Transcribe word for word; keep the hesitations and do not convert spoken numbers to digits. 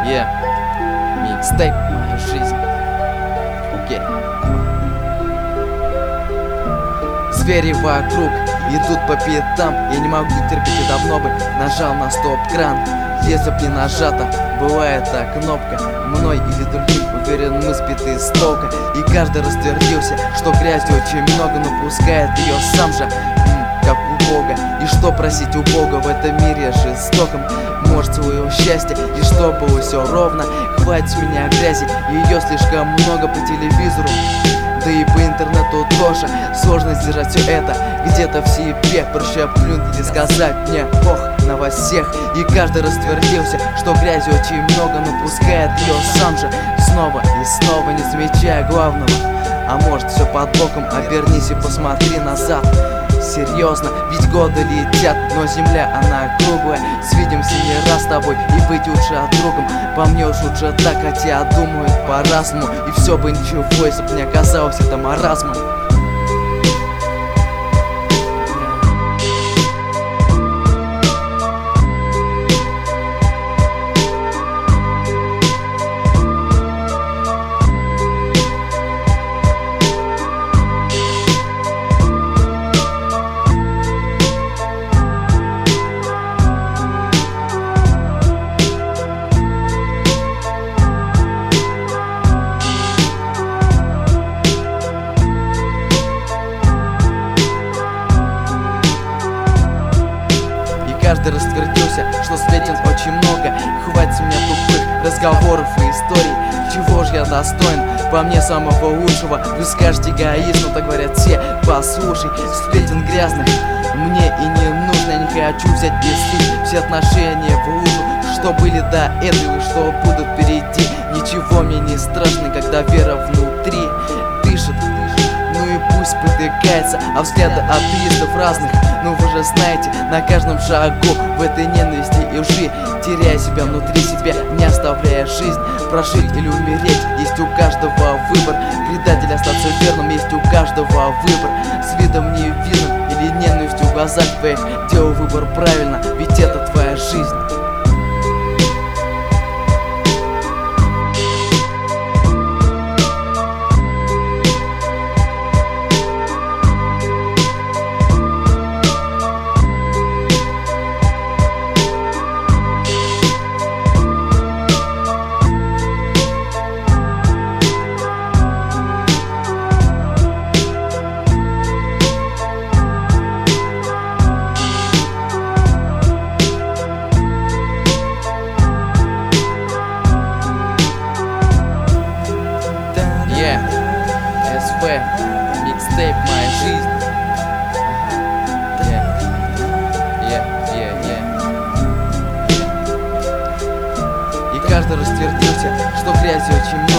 Yeah, микстейп «Моя жизнь». Окей. Звери вокруг идут по пятам. Я не могу терпеть и давно бы нажал на стоп-кран. Если б не нажата была эта кнопка, мной или другим, уверен, мы сбиты с толка. И каждый раствердился, что грязи очень много, но пускает ее сам же, как у Бога. И что просить у Бога в этом мире жестоком? Может, своего счастья, и чтобы все ровно. Хватит с меня грязи, ее слишком много по телевизору, да и по интернету тоже. Сложно сдержать все это где-то в себе. Проще плюнуть или сказать мне ох на вас всех. И каждый раствердился, что грязи очень много, но пускает ее сам же снова и снова, не замечая главного. А может, все под боком, обернись и посмотри назад. Серьезно, ведь годы летят, но земля она круглая. Свидимся не раз с тобой и быть лучше от другом. По мне уж лучше так, хотя думают по-разному. И все бы ничего, если б не оказалось это маразмом. Каждый раствердился, что сплетен очень много. Хватит с меня тупых разговоров и историй. Чего ж я достоин? По мне самого лучшего. Вы скажете эгоист, но так говорят все. Послушай, сплетен грязных мне и не нужно. Я не хочу взять и слить все отношения в лужу, что были до этого и что будут впереди. Ничего мне не страшно, когда вера внутри дышит. Ну и пусть потыкается, а взгляды атеистов разных. Ну вы же знаете, на каждом шагу в этой ненависти и лжи, теряя себя внутри себя, не оставляя жизнь. Прожить или умереть, есть у каждого выбор. Предатель остаться верным, есть у каждого выбор. С видом невинным или ненавистью в глазах твоих, делай выбор правильно, ведь это твоя жизнь. эс вэ, микстейп «Моя жизнь». Yeah. Yeah, yeah, yeah. И каждый раствердился, что грязи очень много.